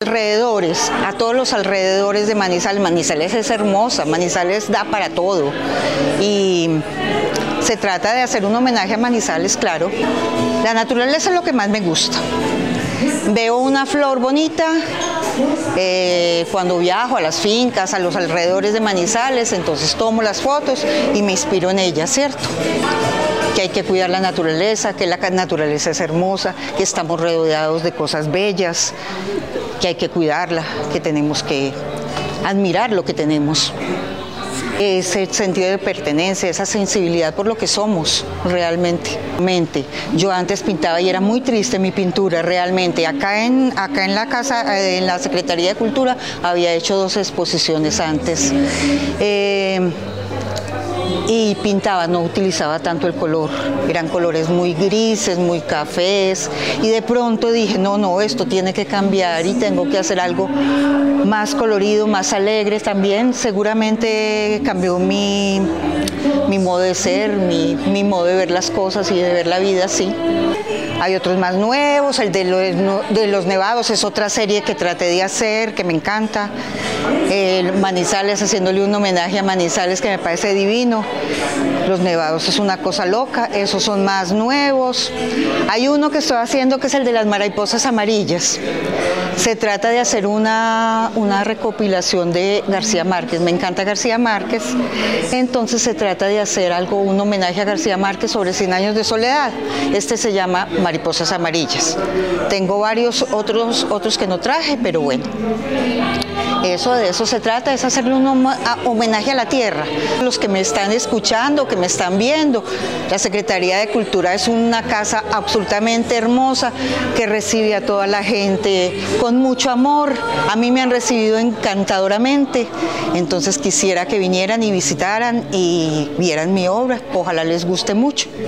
alrededores, a todos los alrededores de Manizales. Manizales es hermosa, Manizales da para todo. Y se trata de hacer un homenaje a Manizales, claro. La naturaleza es lo que más me gusta. Veo una flor bonita cuando viajo a las fincas, a los alrededores de Manizales, entonces tomo las fotos y me inspiro en ellas, ¿cierto? Que hay que cuidar la naturaleza, que la naturaleza es hermosa, que estamos rodeados de cosas bellas, que hay que cuidarla, que tenemos que admirar lo que tenemos. Ese sentido de pertenencia, esa sensibilidad por lo que somos realmente. Yo antes pintaba y era muy triste mi pintura realmente. Acá en la casa, en la Secretaría de Cultura, había hecho 2 exposiciones antes. Y pintaba, no utilizaba tanto el color, eran colores muy grises, muy cafés, y de pronto dije, no, esto tiene que cambiar y tengo que hacer algo más colorido, más alegre también. Seguramente cambió mi modo de ser, mi modo de ver las cosas y de ver la vida, sí. Hay otros más nuevos, el de los nevados es otra serie que traté de hacer, que me encanta. Manizales, haciéndole un homenaje a Manizales que me parece divino. Los nevados es una cosa loca, esos son más nuevos. Hay uno que estoy haciendo que es el de las mariposas amarillas. Se trata de hacer una recopilación de García Márquez. Me encanta García Márquez, entonces se trata de hacer un homenaje a García Márquez sobre 100 años de soledad. Este se llama Mariposas Amarillas. Tengo varios otros que no traje, pero bueno. De eso se trata, es hacerle un homenaje a la tierra. Los que me están escuchando, que me están viendo, la Secretaría de Cultura es una casa absolutamente hermosa que recibe a toda la gente con mucho amor. A mí me han recibido encantadoramente, entonces quisiera que vinieran y visitaran y vieran mi obra. Ojalá les guste mucho.